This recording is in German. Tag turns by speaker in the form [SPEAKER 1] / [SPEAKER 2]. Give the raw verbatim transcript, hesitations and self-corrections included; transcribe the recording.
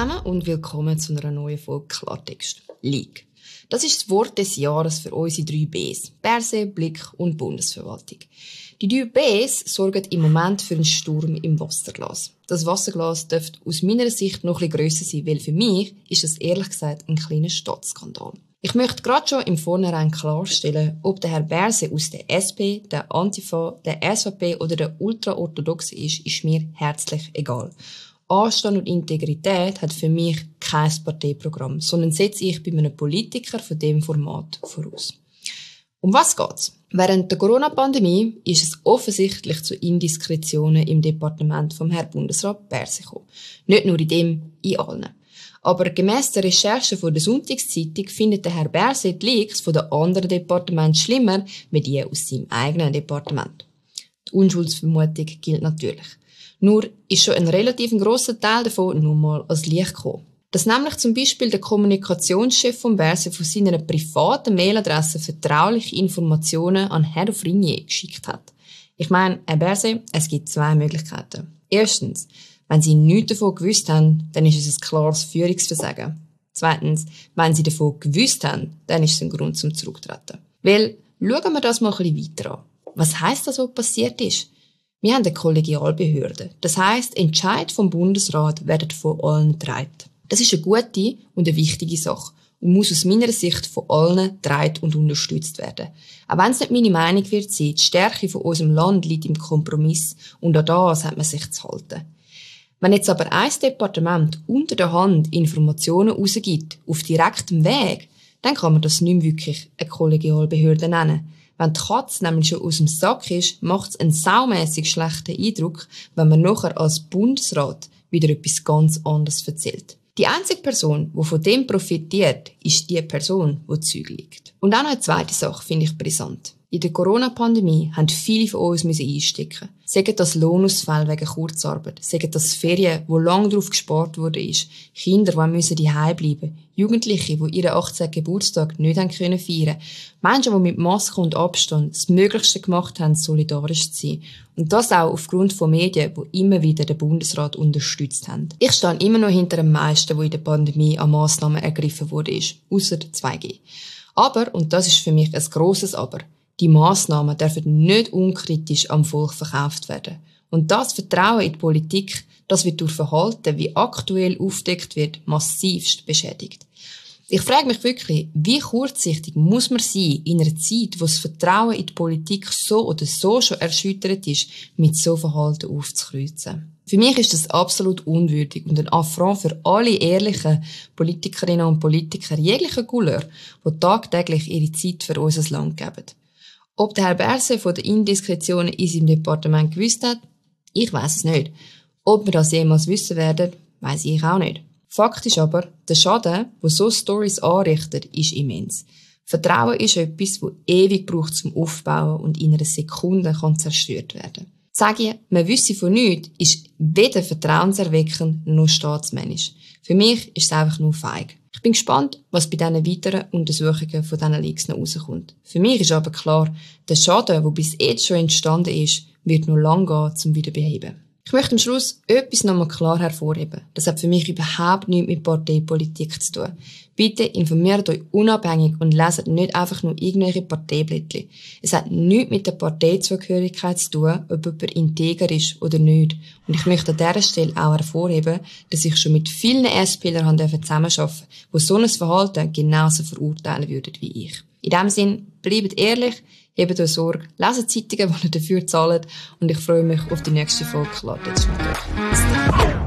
[SPEAKER 1] zusammen und willkommen zu einer neuen Folge Klartext. Leak. Das ist das Wort des Jahres für unsere drei Bs. Berse, Blick und Bundesverwaltung. Die drei Bs sorgen im Moment für einen Sturm im Wasserglas. Das Wasserglas dürfte aus meiner Sicht noch ein bisschen grösser sein, weil für mich ist das ehrlich gesagt ein kleiner Staatsskandal. Ich möchte gerade schon im Vornherein klarstellen, ob der Herr Berse aus der S P, der Antifa, der S V P oder der Ultraorthodoxe ist, ist mir herzlich egal. Anstand und Integrität hat für mich kein Parteiprogramm, sondern setze ich bei einem Politiker von dem Format voraus. Um was geht's? Während der Corona-Pandemie ist es offensichtlich zu Indiskretionen im Departement vom Herrn Bundesrat Berse gekommen. Nicht nur in dem, in allen. Aber gemäss der Recherche von der Sonntagszeitung findet der Herr Berse die Leaks von den anderen Departementen schlimmer, wie die aus seinem eigenen Departement. Die Unschuldsvermutung gilt natürlich. Nur ist schon ein relativ grosser Teil davon nur mal als Licht gekommen. Dass nämlich zum Beispiel der Kommunikationschef von Berse von seiner privaten Mailadresse vertrauliche Informationen an Herr Frinier geschickt hat. Ich meine, Herr Berse, es gibt zwei Möglichkeiten. Erstens, wenn Sie nichts davon gewusst haben, dann ist es ein klares Führungsversagen. Zweitens, wenn Sie davon gewusst haben, dann ist es ein Grund zum Zurücktreten. Weil, schauen wir das mal ein bisschen weiter an. Was heisst das, was passiert ist? Wir haben eine Kollegialbehörde. Das heisst, Entscheid vom Bundesrat werden von allen getragen. Das ist eine gute und eine wichtige Sache und muss aus meiner Sicht von allen getragen und unterstützt werden. Auch wenn es nicht meine Meinung wird sein, die Stärke von unserem Land liegt im Kompromiss und an das hat man sich zu halten. Wenn jetzt aber ein Departement unter der Hand Informationen rausgibt, auf direktem Weg, dann kann man das nicht mehr wirklich eine Kollegialbehörde nennen. Wenn die Katze nämlich schon aus dem Sack ist, macht es einen saumässig schlechten Eindruck, wenn man nachher als Bundesrat wieder etwas ganz anderes erzählt. Die einzige Person, die von dem profitiert, ist die Person, die Zeug liegt. Und auch noch eine zweite Sache finde ich brisant. In der Corona-Pandemie haben viele von uns einstecken. Sagen das Lohnausfälle wegen Kurzarbeit, sagen das Ferien, wo lange darauf gespart wurde, Kinder, die müssen daheim bleiben, Jugendliche, die ihren achtzehnten Geburtstag nicht haben können feiern, Menschen, die mit Maske und Abstand das Möglichste gemacht haben, solidarisch zu sein. Und das auch aufgrund von Medien, die immer wieder den Bundesrat unterstützt haben. Ich stehe immer noch hinter dem meisten, was in der Pandemie an Massnahmen ergriffen wurde, ausser zwei G. Aber, und das ist für mich ein grosses Aber, die Massnahmen dürfen nicht unkritisch am Volk verkauft werden. Und das Vertrauen in die Politik, das wird durch Verhalten, wie aktuell aufgedeckt wird, massivst beschädigt. Ich frage mich wirklich, wie kurzsichtig muss man sein in einer Zeit, wo das Vertrauen in die Politik so oder so schon erschüttert ist, mit so Verhalten aufzukreuzen. Für mich ist das absolut unwürdig und ein Affront für alle ehrlichen Politikerinnen und Politiker jeglicher Couleur, die tagtäglich ihre Zeit für unser Land geben. Ob der Herr Berse von den Indiskretionen in seinem Departement gewusst hat, ich weiss es nicht. Ob wir das jemals wissen werden, weiss ich auch nicht. Fakt ist aber, der Schaden, den so Stories anrichten, ist immens. Vertrauen ist etwas, das ewig braucht zum Aufbauen und in einer Sekunde kann zerstört werden. Zu sagen, man wisse von nichts, ist weder vertrauenserweckend noch staatsmännisch. Für mich ist es einfach nur feig. Ich bin gespannt, was bei diesen weiteren Untersuchungen von diesen Leaks noch rauskommt. Für mich ist aber klar, der Schaden, der bis jetzt schon entstanden ist, wird noch lange gehen, zum Wiederbeheben. Ich möchte am Schluss etwas nochmal klar hervorheben. Das hat für mich überhaupt nichts mit Parteipolitik zu tun. Bitte informiert euch unabhängig und leset nicht einfach nur irgendwelche Parteiblättchen. Es hat nichts mit der Parteizugehörigkeit zu tun, ob jemand integer ist oder nicht. Und ich möchte an dieser Stelle auch hervorheben, dass ich schon mit vielen S-Spielern zusammenarbeiten durfte, die so ein Verhalten genauso verurteilen würden wie ich. In diesem Sinn, bleibt ehrlich, hebt euch Sorge, leset Zeitungen, die ihr dafür zahlt und ich freue mich auf die nächste Folge Klartext mit euch. Bis dann.